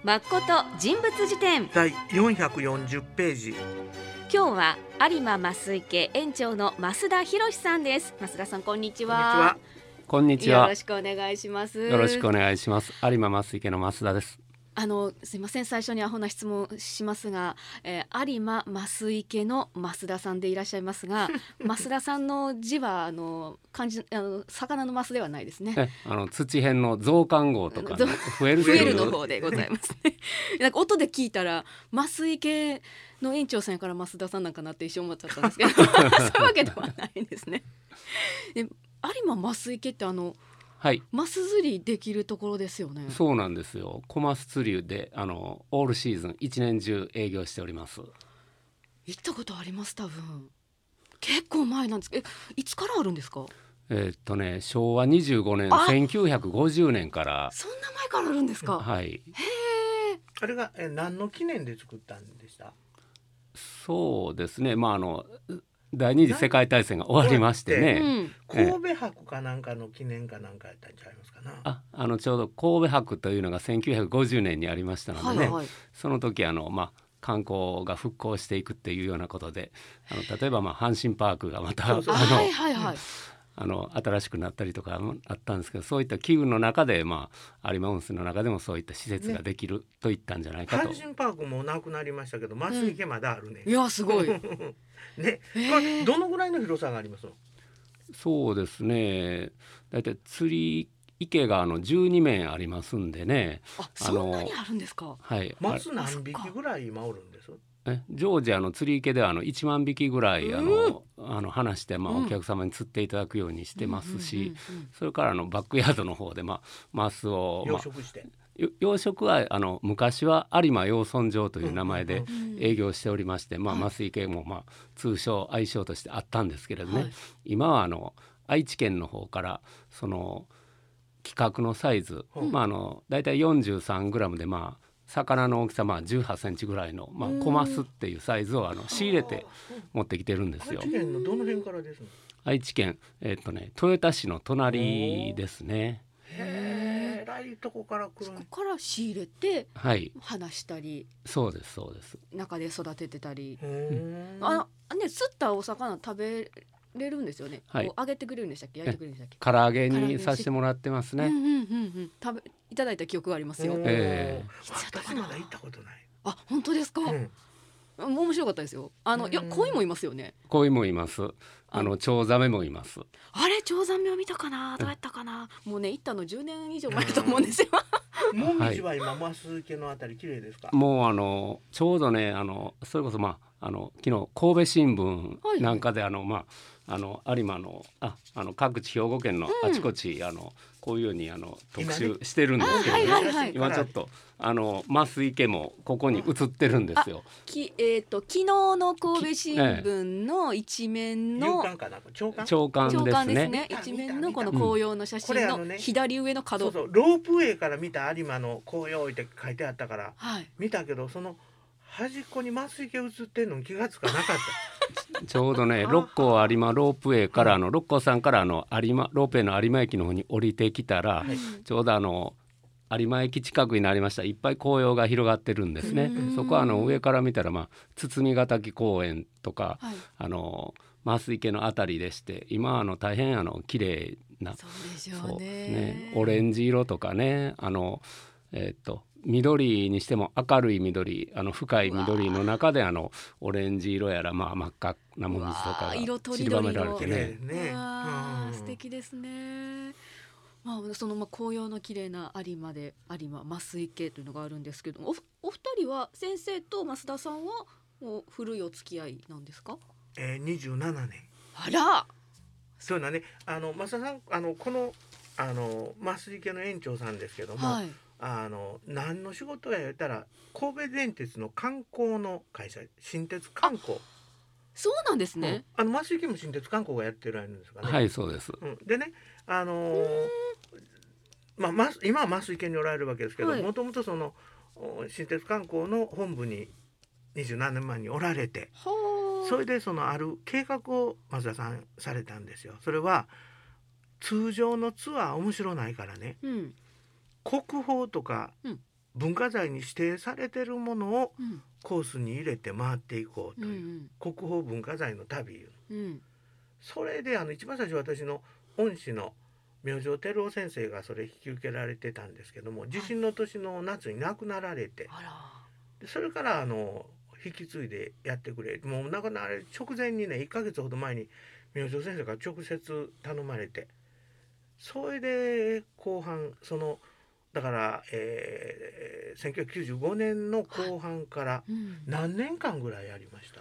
誠人物辞典。 第440ページ。 今日は有馬増池園長の増田博さんです。増田さん、こんにちは。 こんにちは。 こんにちは。 よろしくお願いします。 よろしくお願いします。有馬増池の増田です。 すいません、最初にアホな質問しますが、有馬増池の増田さんでいらっしゃいますが増田さんの字は漢字魚の増ではないですね。 土辺の増刊号とか、ね、増えるの方でございますねなんか音で聞いたら増池の園長さんやから増田さんなんかなって一瞬思っちゃったんですけどそういうわけではないんですね。で、有馬増池ってはい、 マス釣りできるところですよね。 そうなんですよ。小マス釣りでオールシーズン一年中営業しております。 行ったことあります。多分結構前なんですけど、いつからあるんですか？ 昭和25年1950年から。 そんな前からあるんですか？ はい。 へえ。 あれが何の記念で作ったんでした？ そうですね、第二次世界大戦が終わりましてね、 神戸博かなんかの記念かなんかやったんちゃいますかな。 ちょうど神戸博というのが1950年にありましたのでね、 はいはい、 その時観光が復興していくっていうようなことで例えば阪神パークがまた新しくなったりとかあったんですけど、そういった機運の中で有馬温泉の中でもそういった施設ができるといったんじゃないかと。 阪神パークもなくなりましたけど増池まだあるね。 いやすごいね。 これどのぐらいの広さがありますの？ そうですね、だいたい釣り池が12面ありますんでね。 そんなにあるんですか？ はい。 マス何匹ぐらい今おるんです？ 常時釣り池では1万匹ぐらい離してお客様に釣っていただくようにしてますし、それからバックヤードの方でマスを養殖して、 養殖は昔は有馬養豚場という名前で営業しておりまして、増池も通称愛称としてあったんですけれどね、今は愛知県の方からその規格のサイズ、だいたい43グラムで魚の大きさ18センチぐらいの小マスっていうサイズを仕入れて持ってきてるんですよ。 愛知県のどの辺からですの？ 愛知県豊田市の隣ですね。 へえ、偉いとこから来る。 そこから仕入れて、離したり、 そうですそうです。 中で育ててたり、釣ったお魚食べれるんですよね。揚げてくれるんでしたっけ？焼いてくれるんでしたっけ？ 唐揚げにさせてもらってますね。 いただいた記憶がありますよ。 私まだ行ったことない。 あ、本当ですか？面白かったですよ。いや、鯉もいますよね。 鯉もいます。チョウザメもいます。 あれ、チョウザメを見たかな？どうやったかな？もうね、行ったの10年以上前だと思うんですよ。 もみじは今増池のあたり綺麗ですか？ もうちょうどねそれこそ昨日神戸新聞なんかで有馬の各地兵庫県のあちこちこういうように特集してるんですけどね、今ちょっと増池もここに映ってるんですよ。 昨日の神戸新聞の一面の朝刊ですね。 一面のこの紅葉の写真の左上の角、 ロープウェイから見た有馬の紅葉って書いてあったから見たけど、その端っこに増池映ってんのに気がつかなかった。 ちょうどね、六甲有馬ロープウェイから六甲さんからロープウェイの有馬駅の方に降りてきたら、ちょうど有馬駅近くになりました。いっぱい紅葉が広がってるんですね。そこは上から見たら堤ヶ滝公園とか、増池のあたりでして、今は大変綺麗な、 そうでしょうね、 オレンジ色とかね、緑にしても明るい緑、深い緑の中でオレンジ色やら真っ赤なもみじとかが散りばめられてね。 素敵ですね。その紅葉の綺麗な有馬で有馬増池というのがあるんですけど、お二人は先生と増田さんはもう古いお付き合いなんですか ？27年。 あら、 そうだね。増田さんこの増池の園長さんですけども、何の仕事や言ったら神戸電鉄の観光の会社、新鉄観光。 そうなんですね。 増池も新鉄観光がやってるんですかね。 はい、そうです。 でね、今は増池におられるわけですけど、もともとその新鉄観光の本部に27年前におられて、それである計画を増田さんされたんですよ。それは通常のツアー面白ないからね、国宝とか文化財に指定されてるものをうんコースに入れて回っていこうとういう、 ん国宝文化財の旅いううんそれで一番最初私の恩師の明星照夫先生がそれ引き受けられてたんですけども、地震の年の夏に亡くなられて、 あらでそれから引き継いでやってくれ、もう亡くなられる直前にね1ヶ月ほど前に明星先生が直接頼まれて、それで後半だから、1995年の後半からうん何年間ぐらいやりました？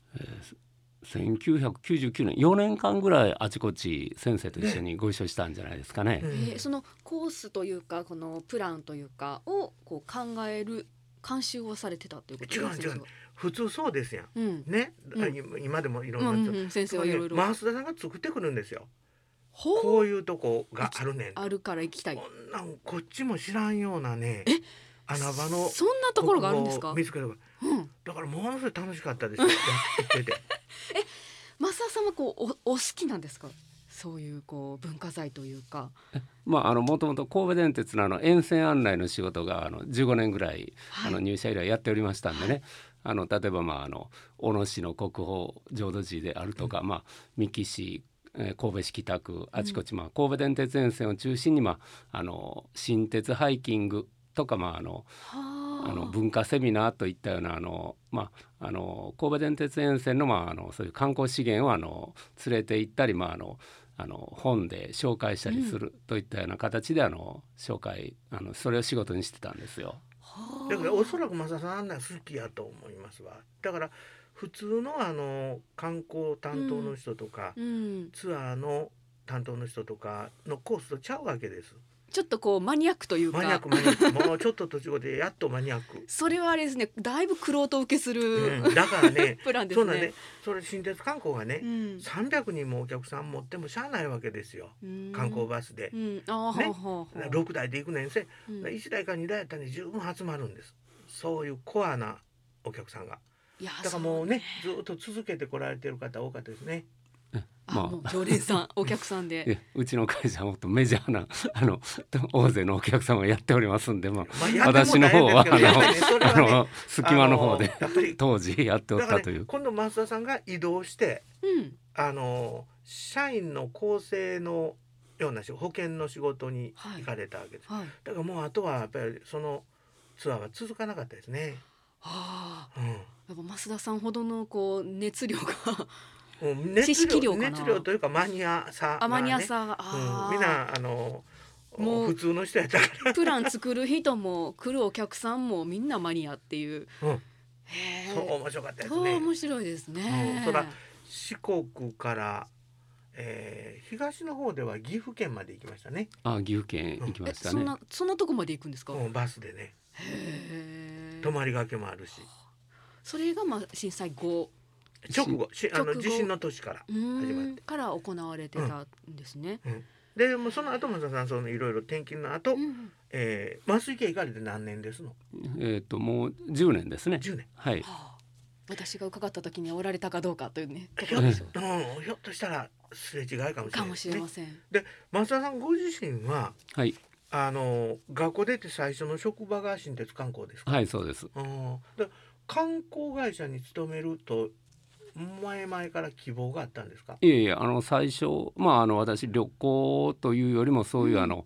1999年4年間ぐらいあちこち先生と一緒にご一緒したんじゃないですかね。 そのコースというかこのプランというかをこう考える監修をされてたということですか？ 違う普通そうですやん、 うんね、 うん今でもいろうんんな、 うん先生はいろいろ増田さんが作ってくるんですよ。 ほうこういうとこがあるねん、 あるから行きたい。 こんなんこっちも知らんようなね穴場のそんなところがあるんですか？ 見つける。 うんだからものすごい楽しかったですよやってて。 増田さんはこうお好きなんですか？そういうこう文化財というか。 もともと神戸電鉄の沿線案内の仕事が15年ぐらいはい入社以来やっておりましたんでね、例えば小野市の国宝浄土寺であるとか、三木市、神戸市北区あちこち、神戸電鉄沿線を中心に、新鉄ハイキングとか、 はあ文化セミナーといったような神戸電鉄沿線の、そういう観光資源を連れて行ったり、本で紹介したりするといったような形で紹介それを仕事にしてたんですよ。 はあだからおそらく増田さんあんな好きやと思いますわ。だから普通の観光担当の人とか、 うんツアーの担当の人とかのコースとちゃうわけです。 ちょっとこうマニアックというかマニアックもうちょっと途中でやっとマニアック、 それはあれですね、だいぶ玄人受けする、 だからねプランですね。 そんなねそれ新鉄観光がね、300人もお客さん持ってもしゃあないわけですよ、観光バスで、 あねは 6台で行くねんせ、 うん 1台か2台やったら、ね、十分集まるんです。そういうコアなお客さんが。 いやだからもうねずっと続けてこられてる方多かったですね。 もう常連さんお客さんでうちの会社はもっとメジャーな大勢のお客様をやっておりますんで、 やって私のもない方はんですけどやっぱりねそれはね隙間の方でやっぱり当時やっておだから、ね、 ったという。 今度増田さんが移動してうん社員の構成のような保険の仕事に行かれたわけです、 はいだからもうあとはやっぱりそのツアーは続かなかったですね。 はあうんやっぱ増田さんほどのこう熱量がもう熱知識量かな熱量というかマニアさがね、 マニアさがみんなもう普通の人やったかプラン作る人も来るお客さんもみんなマニアっていう、 ら、 へそうえ面白かったですそうね。 面白いですね、 そら四国から、東の方では岐阜県まで行きましたね、 岐阜県行きましたね。 そんなとこまで行くんですか？ バスでねへえ泊まりがけもあるし、 それが震災後直後直後地震の年から始まって、 から行われてたんですね。 でもうその後増田さんいろいろ転勤の後、麻酔系行かれて何年ですの？ もう10年ですね。 10年。 はい。 はあ、私が伺った時にはおられたかどうかというねところでしょうひょっとしたらすれ違いかもしれないですね。 かもしれません。 で増田さんご自身ははい。 学校出て最初の職場が新鉄観光ですか？ はい、そうです。 で観光会社に勤めると前々から希望があったんですか？ いえいえ、最初私旅行というよりもそういう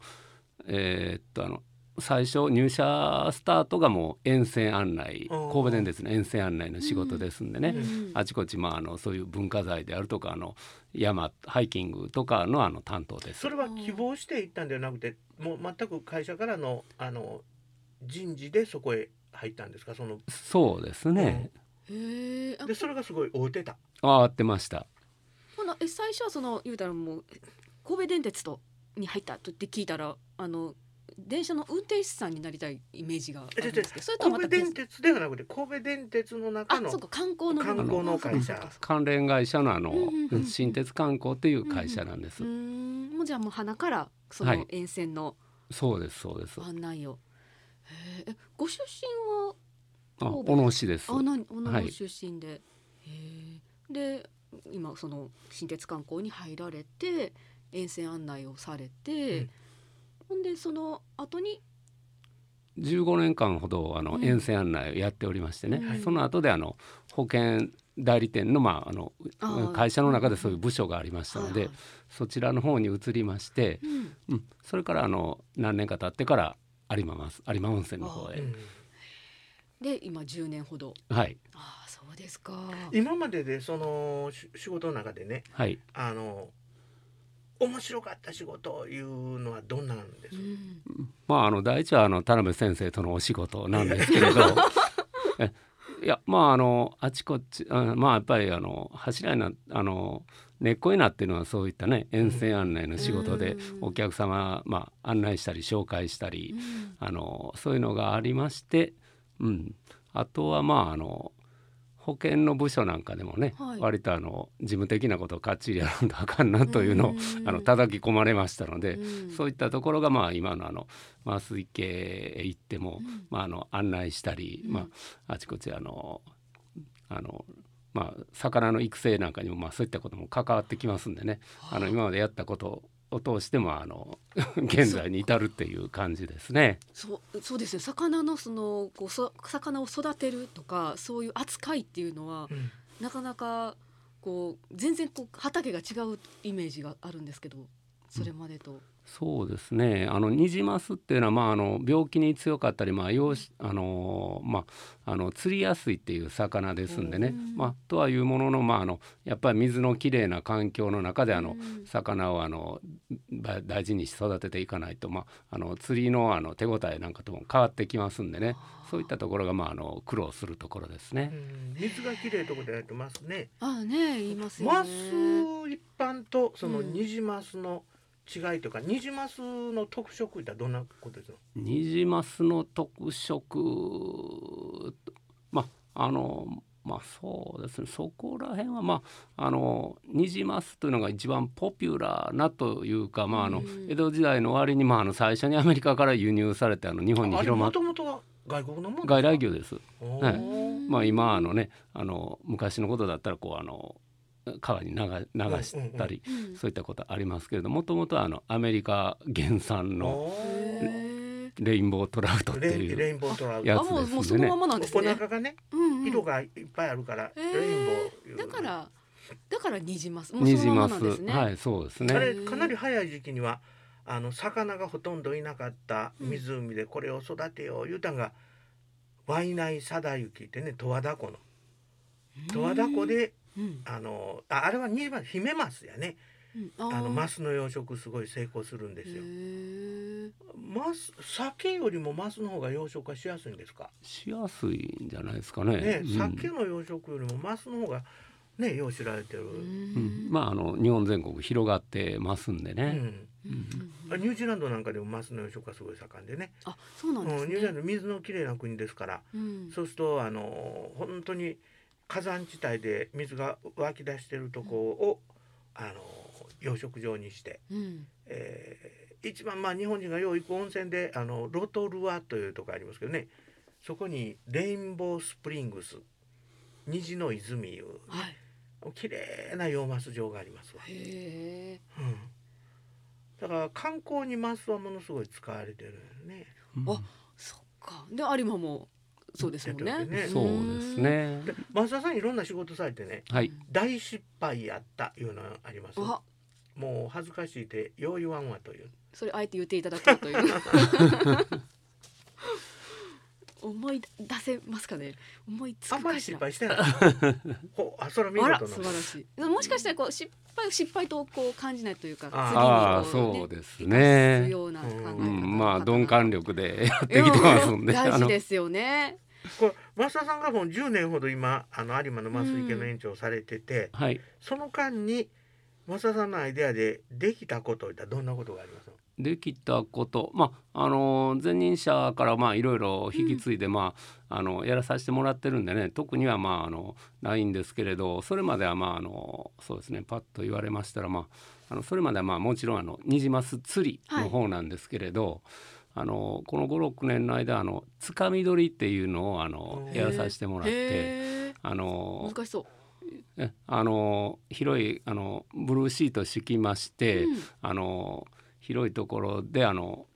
最初入社スタートがもう沿線案内、神戸電鉄の沿線案内の仕事ですんでね、あちこちそういう文化財であるとか山ハイキングとかの担当です。 それは希望して行ったんではなくて、もう全く会社からの人事でそこへ入ったんですか？ そうですね。 へえ。 でそれがすごい合うてた。 合ってました。 最初は言うたらもう神戸電鉄に入ったとって聞いたら電車の運転手さんになりたいイメージがあるんですけど、それとはまた神戸電鉄ではなくて神戸電鉄の中のそうか観光の会社、 関連会社のうん新鉄観光という会社なんです。 もうじゃあもう鼻からその沿線のそうですそうです。 案内を。ご出身は小野市です。 小野出身で、で今その新鉄観光に入られて沿線案内をされて、ほんでその後に 15年間ほど沿線案内をやっておりましてね、その後で保険代理店の、会社の中でそういう部署がありましたので、そちらの方に移りまして、それから何年か経ってから有馬温泉の方へ、 で今10年ほど。 はい。 そうですか。 今まででその仕事の中でね、 はい、 面白かった仕事というのはどんなんです？ 第一は田辺先生とのお仕事なんですけれどいやあちこちやっぱり柱に根っこになっているのはそういったね沿線案内の仕事で、お客様、案内したり紹介したり、そういうのがありまして、あとは保険の部署なんかでもね、割と事務的なことをかっちりやらんとあかんなというのを叩き込まれましたので、そういったところが今の増池へ行っても、案内したり、あちこち魚の育成なんかにもそういったことも関わってきますんでね、今までやったことを通しても現在に至るっていう感じですね。 そうですね。魚の魚を育てるとかそういう扱いっていうのは、なかなか全然畑が違うイメージがあるんですけど、それまでと。 そうですね。ニジマスっていうのは、病気に強かったり、釣りやすいっていう魚ですんでね、とはいうものの、やっぱり水のきれいな環境の中で魚を大事に育てていかないと、釣りの手応えなんかとも変わってきますんでね、そういったところが苦労するところですね。 水がきれいところでやってますね。 言いますよね。 マス一般とそのニジマスの違いとか、ニジマスの特色ってどんなことですか？ ニジマスの特色、そうですね、そこら辺はニジマスというのが一番ポピュラーなというか、江戸時代の終わりに最初にアメリカから輸入されて日本に広まって、 もともとは外国のものですか？ 外来魚です。今昔のことだったら川に流したり、そういったことありますけれども、ともとはアメリカ原産のレインボートラウトっていうレインボートラウトやつですね。 もうそのままなんですね。 お腹がね、色がいっぱいあるからレインボーだからニジマス。 ニジマス、はい、そうですね。 あれかなり早い時期には魚がほとんどいなかった湖でこれを育てよう言うたんが、ワイナイ貞行ってね、十和田湖であれはニジマス、ヒメマスやね。マスの養殖すごい成功するんですよ。鮭よりもマスの方が養殖はしやすいんですか？ しやすいんじゃないですかね。 鮭の養殖よりもマスの方がね、よう知られてる。 日本全国広がってますんでね。 ニュージーランドなんかでもマスの養殖がすごい盛んでね。 そうなんですね。 ニュージーランド水のきれいな国ですから、そうすると本当に火山地帯で水が湧き出してるとこを養殖場にして、一番日本人がよう行く温泉でロトルアというとこありますけどね、そこにレインボースプリングス、虹の泉いう、綺麗な洋マス場がありますわ。だから観光にマスはものすごい使われてるよね。 そっか。で有馬もそうですもんね。 そうですね。 増田さんいろんな仕事されてね、大失敗やったいうのあります？もう恥ずかしいてよう言わんわという。 それあえて言っていただこうという思い出せますかね。思いつくかしら。 あんまり失敗してないそれは見事な。 素晴らしい。もしかしたら失敗と感じないというか、 そうですね。 すような考え方、 鈍感力でやってきてますんで、 大事ですよね。 これ増田さんがもう10年ほど今有馬の増池の園長をされてて、その間に増田さんのアイデアでできたことはどんなことがありますか？ できたこと、前任者からいろいろ引き継いで、やらさせてもらってるんでね、特にはないんですけれど、それまではそうですね、パッと言われましたら、それまではもちろんニジマス釣りの方なんですけれど、この5、6年の間つかみ取りっていうのをやらさせてもらって、 難しそう。 広いブルーシート敷きまして、広いところで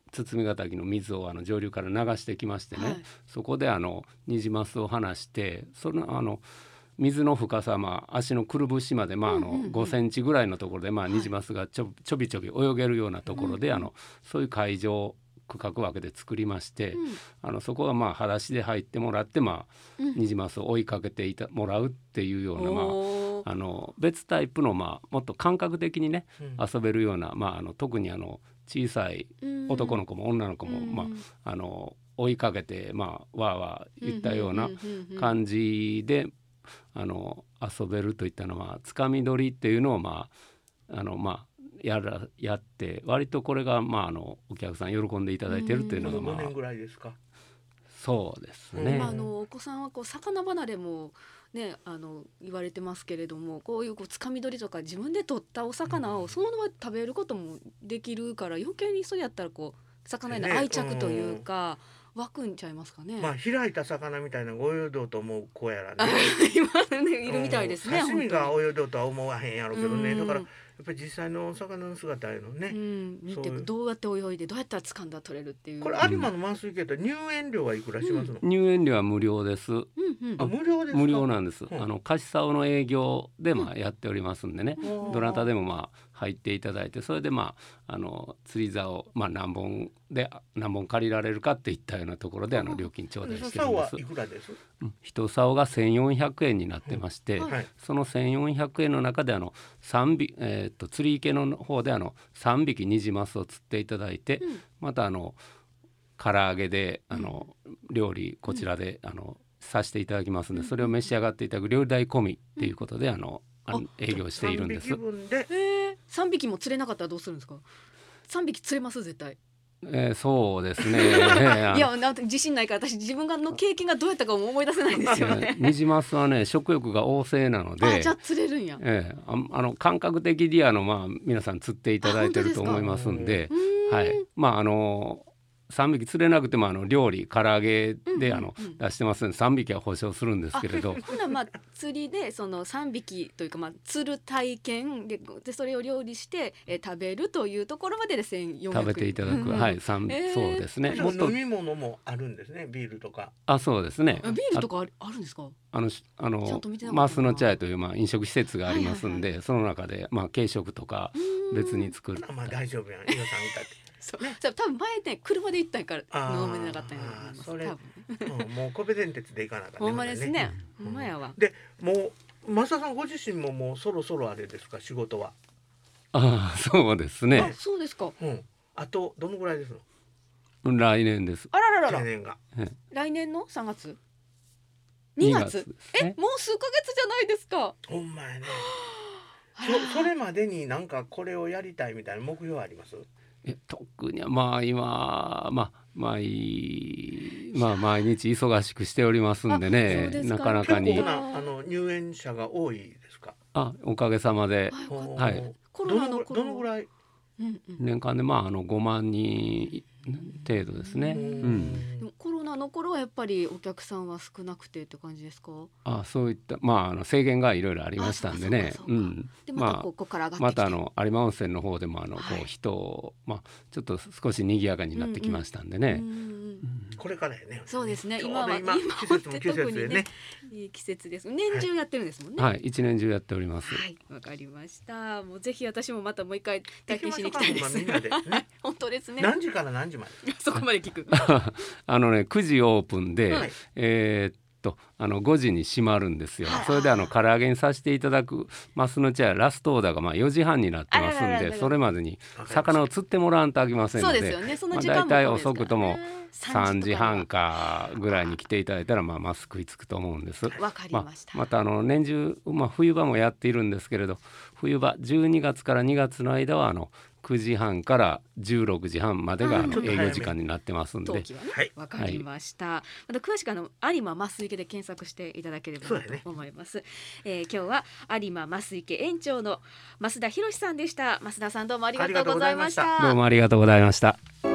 堤ヶ滝の水を上流から流してきましてね、 はい、 そこでニジマスを放して、その水の深さ、足のくるぶしまで、5センチぐらいのところで、ニジマスがちょびちょび泳げるようなところで、そういう会場区画枠で作りまして、そこは裸足で入ってもらって、ニジマスを追いかけてもらうっていうような、別タイプの、もっと感覚的にね、遊べるような、特に小さい男の子も女の子も、追いかけて、わーわー言ったような感じで遊べるといったのは、つかみ取りっていうのをやって割とこれがお客さん喜んでいただいてるっていうのが、 5年ぐらいですか。 そうですね。 お子さんは魚離れもね、言われてますけれども、こういうつかみ取りとか自分で取ったお魚をそのまま食べることもできるから、余計にそうやったら魚への愛着というか、湧くんちゃいますかね。 開いた魚みたいな泳いどうと思う子やらね今ねいるみたいですね。 刺身が泳いどうとは思わへんやろうけどね。だからやっぱり実際のお魚の姿いうのね、 見てどうやって泳いでどうやったら掴んだ取れるっていう。 これ有馬の満水系って入園料はいくらしますの？ 入園料は無料です。 無料ですか？ 無料なんです。貸し竿の営業でやっておりますんでね、どなたでも入っていただいて、それで釣り竿何本借りられるかっていったようなところで料金頂戴してるんです。 竿はいくらです？ 一竿が1400円になってまして、その1400円の中で3匹、釣り池の方で3匹ニジマスを釣っていただいて、また唐揚げで料理こちらでさせていただきますので、それを召し上がっていただく料理代込みっていうことで営業しているんです。 3匹も釣れなかったらどうするんですか？3匹釣れます絶対。 そうですねいや自信ないから私自分の経験がどうやったかも思い出せないんですよね。 ニジマスはね食欲が旺盛なので、 じゃあ釣れるんや。 感覚的に皆さん釣っていただいてると思いますんで、はい、3匹釣れなくても料理唐揚げで出してますので3匹は保証するんですけれど、 ほな釣りでその3匹というか釣る体験でそれを料理して、食べるというところまでで1400円食べていただく、そうですね。 もっと飲み物もあるんですね。ビールとか。 そうですね。 ビールとかあるんですか？ マスの茶屋という飲食施設がありますんで、その中で軽食とか別に作る。 大丈夫やん。伊代さんみたい多分前ね車で行ったんから飲めなかったんやと思います。 それもう神戸電鉄で行かなかった。 ほんまですね。ほんまやわ。 でもう増田さんご自身ももうそろそろあれですか、仕事は？ そうですね。 そうですか。 あとどのぐらいですの？来年です。 あららら。 来年の3月2月もう数ヶ月じゃないですか。 ほんまやね。それまでになんかこれをやりたいみたいな目標あります？ 特には今毎日忙しくしておりますんでね、なかなかに。 結構入園者が多いですか？ おかげさまで、はい。 どのぐらい？ 年間で5万人程度ですね。 コロナの頃はやっぱりお客さんは少なくてって感じですか？ そういった制限がいろいろありましたんでね。 でまたここから上がってきて、 また有馬温泉の方でも人をちょっと少し賑やかになってきましたんでね。 これからやね。 そうですね。今季節も季節でね。 いい季節です。年中やってるんですもんね。 はい、一年中やっております。 はい、わかりました。もうぜひ私もまたもう一回体験しに行きたいです。本当ですね。 何時から何時まで？ そこまで聞く。 9時オープンで、5時に閉まるんですよ。それで唐揚げにさせていただくマスの茶屋ラストオーダーが4時半になってますんで、それまでに魚を釣ってもらわんとあきませんので、だいたい遅くとも3時半かぐらいに来ていただいたらマス食いつくと思うんです。 わかりました。 また年中、冬場もやっているんですけれど、冬場12月から2月の間は9時半から16時半までが営業時間になってますんで、 わかりました。また詳しく有馬増池で検索していただければと思います。今日は有馬増池園長の増田博さんでした。増田さんどうもありがとうございました。 どうもありがとうございました。